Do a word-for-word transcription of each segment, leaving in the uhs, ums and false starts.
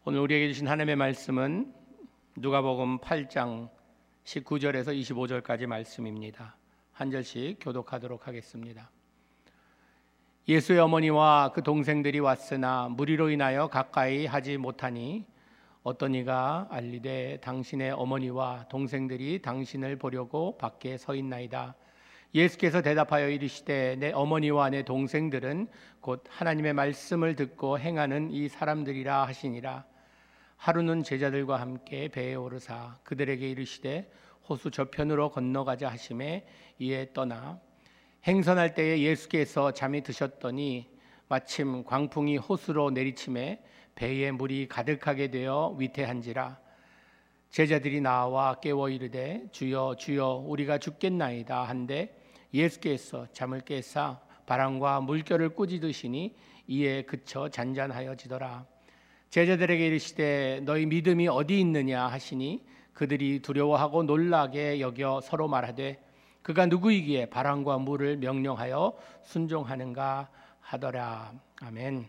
오늘 우리에게 주신 하나님의 말씀은 누가복음 팔 장 십구 절에서 이십오 절까지 말씀입니다. 한 절씩 교독하도록 하겠습니다. 예수의 어머니와 그 동생들이 왔으나 무리로 인하여 가까이 하지 못하니 어떤 이가 알리되 당신의 어머니와 동생들이 당신을 보려고 밖에 서 있나이다. 예수께서 대답하여 이르시되 내 어머니와 내 동생들은 곧 하나님의 말씀을 듣고 행하는 이 사람들이라 하시니라. 하루는 제자들과 함께 배에 오르사 그들에게 이르시되 호수 저편으로 건너가자 하시매 이에 떠나 행선할 때에 예수께서 잠이 드셨더니 마침 광풍이 호수로 내리침에 배에 물이 가득하게 되어 위태한지라. 제자들이 나와 깨워 이르되 주여 주여 우리가 죽겠나이다 한데 예수께서 잠을 깨사 바람과 물결을 꾸짖으시니 이에 그쳐 잔잔하여지더라. 제자들에게 이르시되 너희 믿음이 어디 있느냐 하시니 그들이 두려워하고 놀라게 여겨 서로 말하되 그가 누구이기에 바람과 물을 명령하여 순종하는가 하더라. 아멘.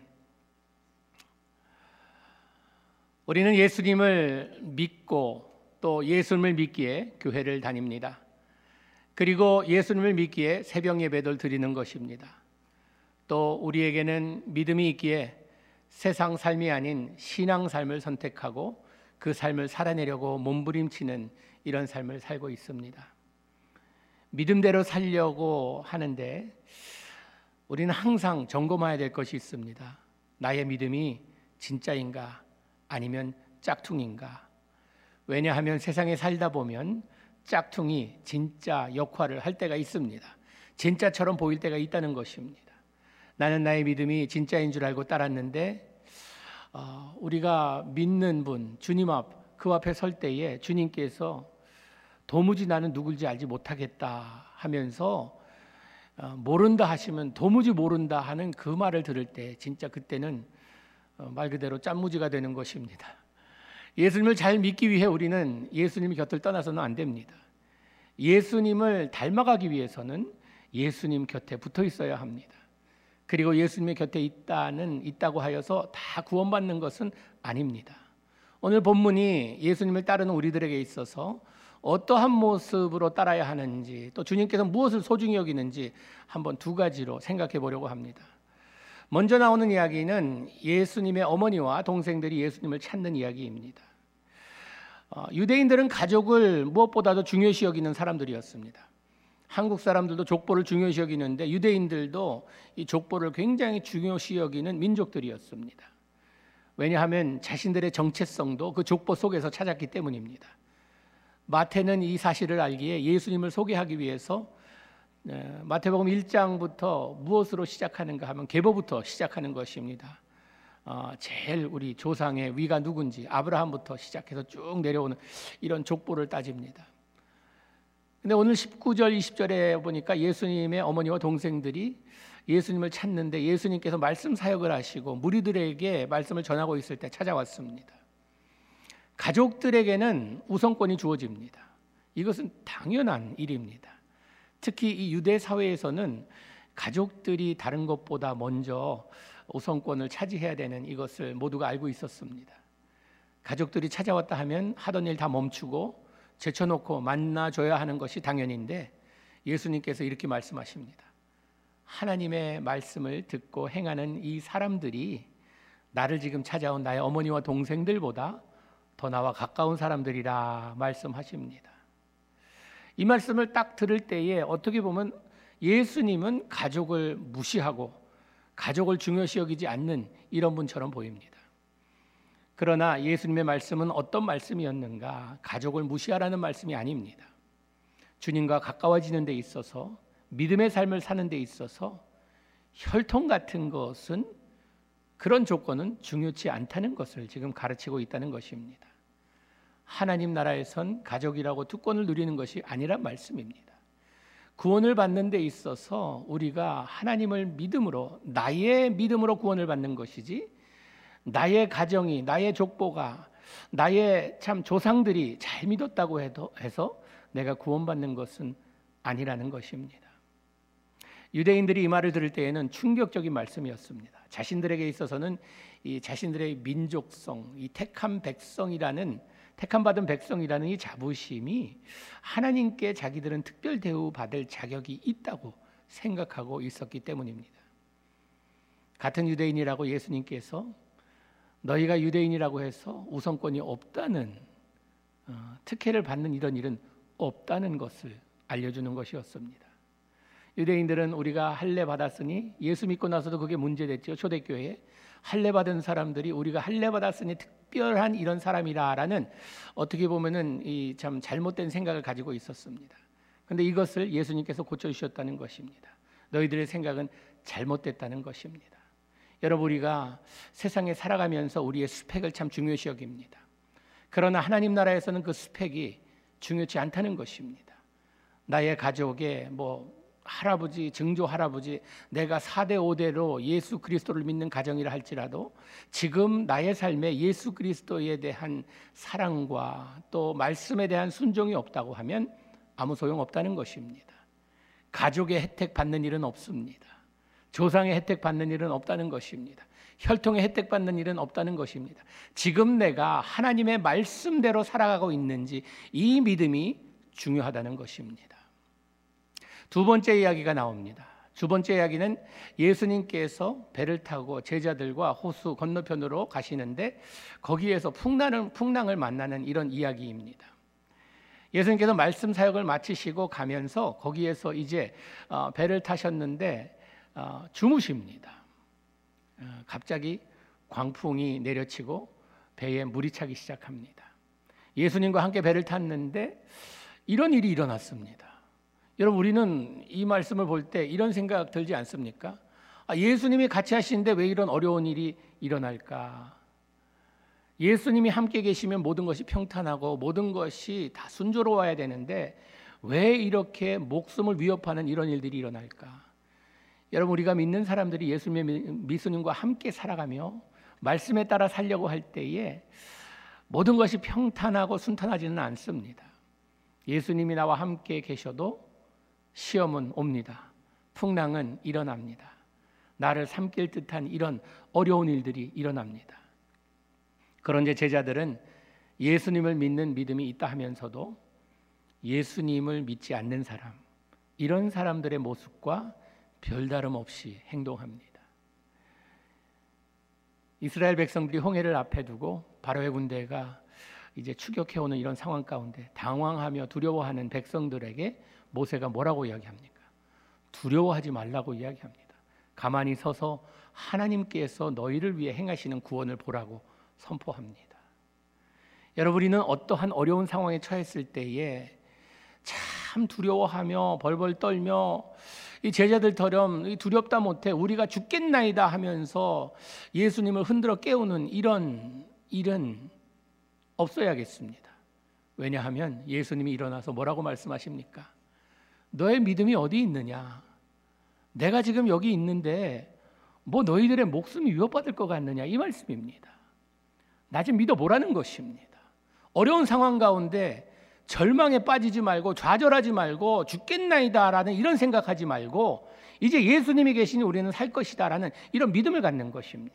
우리는 예수님을 믿고 또 예수님을 믿기에 교회를 다닙니다. 그리고 예수님을 믿기에 새벽 예배를 드리는 것입니다. 또 우리에게는 믿음이 있기에 세상 삶이 아닌 신앙 삶을 선택하고 그 삶을 살아내려고 몸부림치는 이런 삶을 살고 있습니다. 믿음대로 살려고 하는데 우리는 항상 점검해야 될 것이 있습니다. 나의 믿음이 진짜인가 아니면 짝퉁인가? 왜냐하면 세상에 살다 보면 짝퉁이 진짜 역할을 할 때가 있습니다. 진짜처럼 보일 때가 있다는 것입니다. 나는 나의 믿음이 진짜인 줄 알고 따랐는데 어, 우리가 믿는 분 주님 앞, 그 앞에 설 때에 주님께서 도무지 나는 누굴지 알지 못하겠다 하면서 어, 모른다 하시면 도무지 모른다 하는 그 말을 들을 때 진짜 그때는 어, 말 그대로 짠무지가 되는 것입니다. 예수님을 잘 믿기 위해 우리는 예수님 곁을 떠나서는 안 됩니다. 예수님을 닮아가기 위해서는 예수님 곁에 붙어 있어야 합니다. 그리고 예수님의 곁에 있다는 있다고 하여서 다 구원받는 것은 아닙니다. 오늘 본문이 예수님을 따르는 우리들에게 있어서 어떠한 모습으로 따라야 하는지 또 주님께서 무엇을 소중히 여기는지 한번 두 가지로 생각해 보려고 합니다. 먼저 나오는 이야기는 예수님의 어머니와 동생들이 예수님을 찾는 이야기입니다. 어, 유대인들은 가족을 무엇보다도 중요시 여기는 사람들이었습니다. 한국 사람들도 족보를 중요시 여기는데 유대인들도 이 족보를 굉장히 중요시 여기는 민족들이었습니다. 왜냐하면 자신들의 정체성도 그 족보 속에서 찾았기 때문입니다. 마태는 이 사실을 알기에 예수님을 소개하기 위해서 마태복음 일 장부터 무엇으로 시작하는가 하면 계보부터 시작하는 것입니다. 어, 제일 우리 조상의 위가 누군지 아브라함부터 시작해서 쭉 내려오는 이런 족보를 따집니다. 근데 오늘 십구 절 이십 절에 보니까 예수님의 어머니와 동생들이 예수님을 찾는데 예수님께서 말씀 사역을 하시고 무리들에게 말씀을 전하고 있을 때 찾아왔습니다. 가족들에게는 우선권이 주어집니다. 이것은 당연한 일입니다. 특히 이 유대 사회에서는 가족들이 다른 것보다 먼저 우선권을 차지해야 되는 이것을 모두가 알고 있었습니다. 가족들이 찾아왔다 하면 하던 일 다 멈추고 제쳐놓고 만나줘야 하는 것이 당연인데 예수님께서 이렇게 말씀하십니다. 하나님의 말씀을 듣고 행하는 이 사람들이 나를 지금 찾아온 나의 어머니와 동생들보다 더 나와 가까운 사람들이라 말씀하십니다. 이 말씀을 딱 들을 때에 어떻게 보면 예수님은 가족을 무시하고 가족을 중요시 여기지 않는 이런 분처럼 보입니다. 그러나 예수님의 말씀은 어떤 말씀이었는가? 가족을 무시하라는 말씀이 아닙니다. 주님과 가까워지는 데 있어서 믿음의 삶을 사는 데 있어서 혈통 같은 것은 그런 조건은 중요치 않다는 것을 지금 가르치고 있다는 것입니다. 하나님 나라에선 가족이라고 특권을 누리는 것이 아니란 말씀입니다. 구원을 받는 데 있어서 우리가 하나님을 믿음으로 나의 믿음으로 구원을 받는 것이지 나의 가정이 나의 족보가 나의 참 조상들이 잘 믿었다고 해도 해서 내가 구원받는 것은 아니라는 것입니다. 유대인들이 이 말을 들을 때에는 충격적인 말씀이었습니다. 자신들에게 있어서는 이 자신들의 민족성, 이 택한 백성이라는 택함 받은 백성이라는 이 자부심이 하나님께 자기들은 특별 대우받을 자격이 있다고 생각하고 있었기 때문입니다. 같은 유대인이라고 예수님께서 너희가 유대인이라고 해서 우선권이 없다는 어, 특혜를 받는 이런 일은 없다는 것을 알려주는 것이었습니다. 유대인들은 우리가 할례 받았으니 예수 믿고 나서도 그게 문제됐죠. 초대교회에 할례 받은 사람들이 우리가 할례 받았으니 특별한 이런 사람이라라는 어떻게 보면은 이 참 잘못된 생각을 가지고 있었습니다. 그런데 이것을 예수님께서 고쳐주셨다는 것입니다. 너희들의 생각은 잘못됐다는 것입니다. 여러분, 우리가 세상에 살아가면서 우리의 스펙을 참 중요시 여깁니다. 그러나 하나님 나라에서는 그 스펙이 중요치 않다는 것입니다. 나의 가족에 뭐 할아버지, 증조 할아버지, 내가 사 대 오 대로 예수 그리스도를 믿는 가정이라 할지라도 지금 나의 삶에 예수 그리스도에 대한 사랑과 또 말씀에 대한 순종이 없다고 하면 아무 소용없다는 것입니다. 가족의 혜택 받는 일은 없습니다. 조상의 혜택 받는 일은 없다는 것입니다. 혈통의 혜택 받는 일은 없다는 것입니다. 지금 내가 하나님의 말씀대로 살아가고 있는지 이 믿음이 중요하다는 것입니다. 두 번째 이야기가 나옵니다. 두 번째 이야기는 예수님께서 배를 타고 제자들과 호수 건너편으로 가시는데 거기에서 풍랑을, 풍랑을 만나는 이런 이야기입니다. 예수님께서 말씀 사역을 마치시고 가면서 거기에서 이제 배를 타셨는데 주무십니다. 갑자기 광풍이 내려치고 배에 물이 차기 시작합니다. 예수님과 함께 배를 탔는데 이런 일이 일어났습니다. 여러분, 우리는 이 말씀을 볼 때 이런 생각 들지 않습니까? 아, 예수님이 같이 하시는데 왜 이런 어려운 일이 일어날까? 예수님이 함께 계시면 모든 것이 평탄하고 모든 것이 다 순조로워야 되는데 왜 이렇게 목숨을 위협하는 이런 일들이 일어날까? 여러분, 우리가 믿는 사람들이 예수님과 함께 살아가며 말씀에 따라 살려고 할 때에 모든 것이 평탄하고 순탄하지는 않습니다. 예수님이 나와 함께 계셔도 시험은 옵니다. 풍랑은 일어납니다. 나를 삼킬 듯한 이런 어려운 일들이 일어납니다. 그런데 제자들은 예수님을 믿는 믿음이 있다 하면서도 예수님을 믿지 않는 사람, 이런 사람들의 모습과 별다름 없이 행동합니다. 이스라엘 백성들이 홍해를 앞에 두고 바로의 군대가 이제 추격해오는 이런 상황 가운데 당황하며 두려워하는 백성들에게 모세가 뭐라고 이야기합니까? 두려워하지 말라고 이야기합니다. 가만히 서서 하나님께서 너희를 위해 행하시는 구원을 보라고 선포합니다. 여러분, 우리는 어떠한 어려운 상황에 처했을 때에 참 두려워하며 벌벌 떨며 이 제자들처럼 두렵다 못해 우리가 죽겠나이다 하면서 예수님을 흔들어 깨우는 이런 일은 없어야겠습니다. 왜냐하면 예수님이 일어나서 뭐라고 말씀하십니까? 너의 믿음이 어디 있느냐? 내가 지금 여기 있는데 뭐 너희들의 목숨이 위협받을 것 같느냐? 이 말씀입니다. 나 좀 믿어보라는 것입니다. 어려운 상황 가운데 절망에 빠지지 말고 좌절하지 말고 죽겠나이다라는 이런 생각하지 말고 이제 예수님이 계시니 우리는 살 것이다라는 이런 믿음을 갖는 것입니다.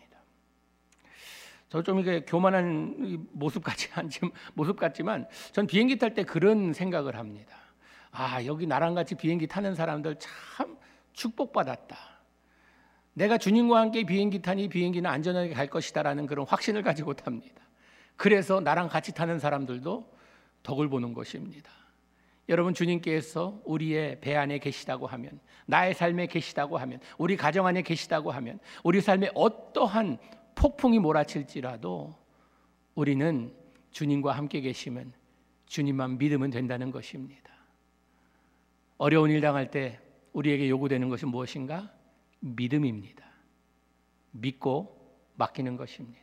저 좀 이게 교만한 모습 같지 않지만 모습 같지만 전 비행기 탈 때 그런 생각을 합니다. 아, 여기 나랑 같이 비행기 타는 사람들 참 축복받았다. 내가 주님과 함께 비행기 타니 비행기는 안전하게 갈 것이다라는 그런 확신을 가지고 탑니다. 그래서 나랑 같이 타는 사람들도 덕을 보는 것입니다. 여러분, 주님께서 우리의 배 안에 계시다고 하면, 나의 삶에 계시다고 하면, 우리 가정 안에 계시다고 하면, 우리 삶에 어떠한 폭풍이 몰아칠지라도 우리는 주님과 함께 계시면 주님만 믿으면 된다는 것입니다. 어려운 일 당할 때 우리에게 요구되는 것은 무엇인가? 믿음입니다. 믿고 맡기는 것입니다.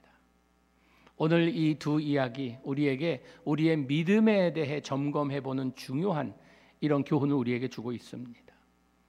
오늘 이 두 이야기 우리에게 우리의 믿음에 대해 점검해보는 중요한 이런 교훈을 우리에게 주고 있습니다.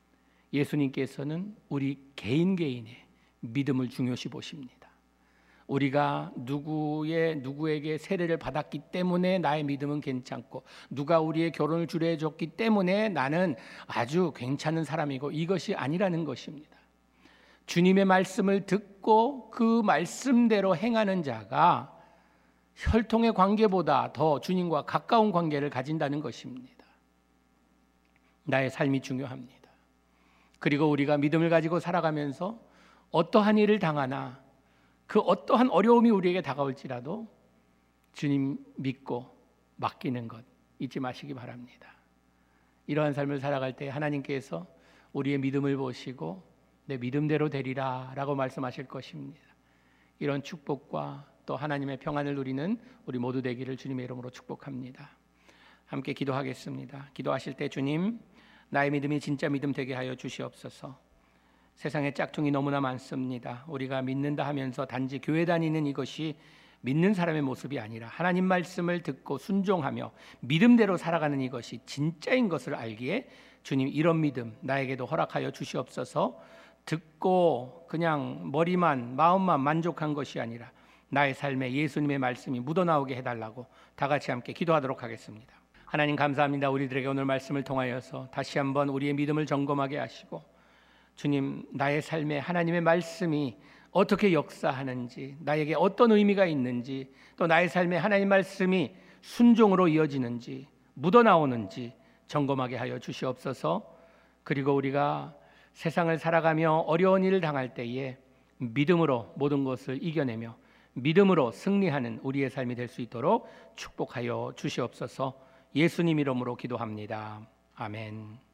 예수님께서는 우리 개인 개인의 믿음을 중요시 보십니다. 우리가 누구의 누구에게 세례를 받았기 때문에 나의 믿음은 괜찮고, 누가 우리의 결혼을 주례해 줬기 때문에 나는 아주 괜찮은 사람이고, 이것이 아니라는 것입니다. 주님의 말씀을 듣고 그 말씀대로 행하는 자가 혈통의 관계보다 더 주님과 가까운 관계를 가진다는 것입니다. 나의 삶이 중요합니다. 그리고 우리가 믿음을 가지고 살아가면서 어떠한 일을 당하나, 그 어떠한 어려움이 우리에게 다가올지라도 주님 믿고 맡기는 것 잊지 마시기 바랍니다. 이러한 삶을 살아갈 때 하나님께서 우리의 믿음을 보시고 내 믿음대로 되리라 라고 말씀하실 것입니다. 이런 축복과 또 하나님의 평안을 누리는 우리 모두 되기를 주님의 이름으로 축복합니다. 함께 기도하겠습니다. 기도하실 때 주님, 나의 믿음이 진짜 믿음 되게 하여 주시옵소서. 세상에 짝퉁이 너무나 많습니다. 우리가 믿는다 하면서 단지 교회 다니는 이것이 믿는 사람의 모습이 아니라 하나님 말씀을 듣고 순종하며 믿음대로 살아가는 이것이 진짜인 것을 알기에 주님, 이런 믿음 나에게도 허락하여 주시옵소서. 듣고 그냥 머리만 마음만 만족한 것이 아니라 나의 삶에 예수님의 말씀이 묻어나오게 해달라고 다 같이 함께 기도하도록 하겠습니다. 하나님 감사합니다. 우리들에게 오늘 말씀을 통하여서 다시 한번 우리의 믿음을 점검하게 하시고, 주님, 나의 삶에 하나님의 말씀이 어떻게 역사하는지, 나에게 어떤 의미가 있는지, 또 나의 삶에 하나님 말씀이 순종으로 이어지는지, 묻어나오는지 점검하게 하여 주시옵소서. 그리고 우리가 세상을 살아가며 어려운 일을 당할 때에 믿음으로 모든 것을 이겨내며 믿음으로 승리하는 우리의 삶이 될 수 있도록 축복하여 주시옵소서. 예수님 이름으로 기도합니다. 아멘.